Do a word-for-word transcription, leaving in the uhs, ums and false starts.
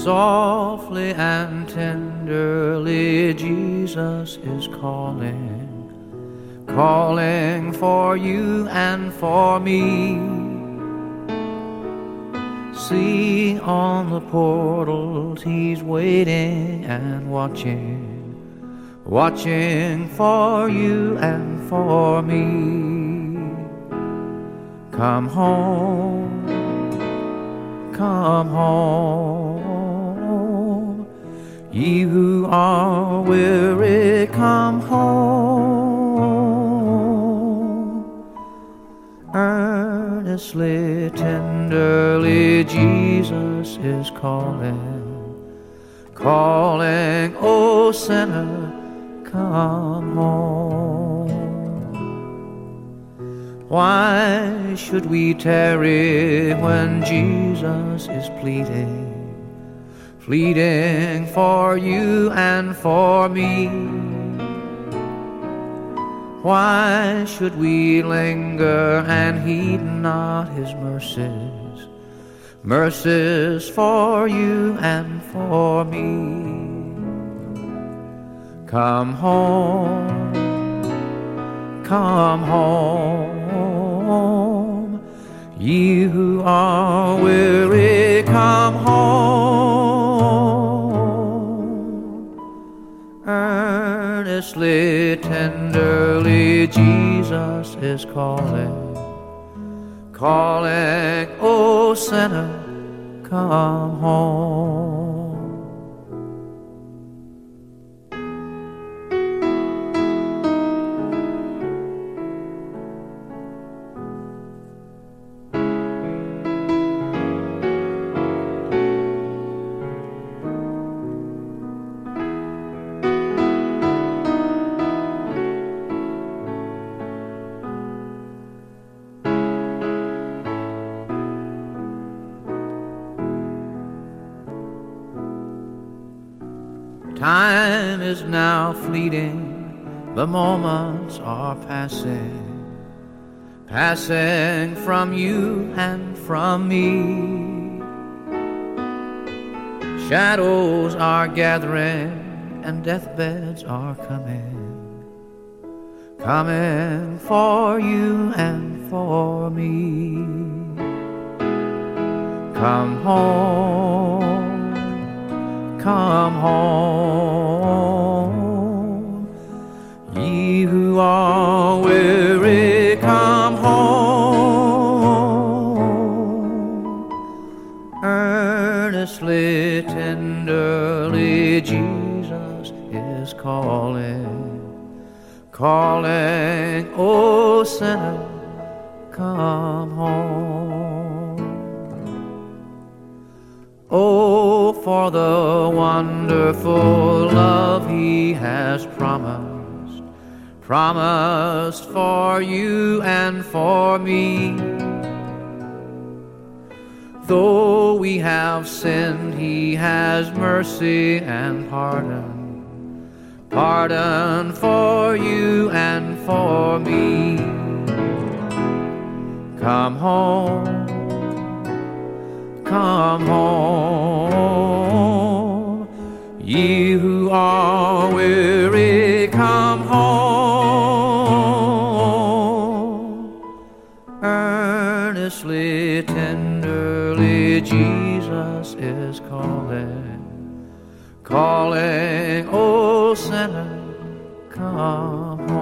Softly and tenderly Jesus is calling, calling for you and for me. See on the portals He's waiting and watching, watching for you and for me. Come home, come home, ye who are weary, come home. Earnestly, tenderly, Jesus is calling, calling, O sinner, come home. Why should we tarry when Jesus is pleading, pleading for you and for me? Why should we linger and heed not His mercies, mercies for you and for me? Come home, come home, ye who are weary, come home. Earnestly, tenderly, Jesus is calling, calling, O sinner, come home. Time is now fleeting, the moments are passing, passing from you and from me. Shadows are gathering and deathbeds are coming, coming for you and for me. Come home, come home, ye who are weary, come home. Earnestly, tenderly, Jesus is calling, calling, O sinner, come home. Oh, for the wonderful love He has promised, promised for you and for me. Though we have sinned, He has mercy and pardon, pardon for you and for me. Come home, come home, ye who are weary, come home. Earnestly, tenderly, Jesus is calling, calling, O sinner, come home.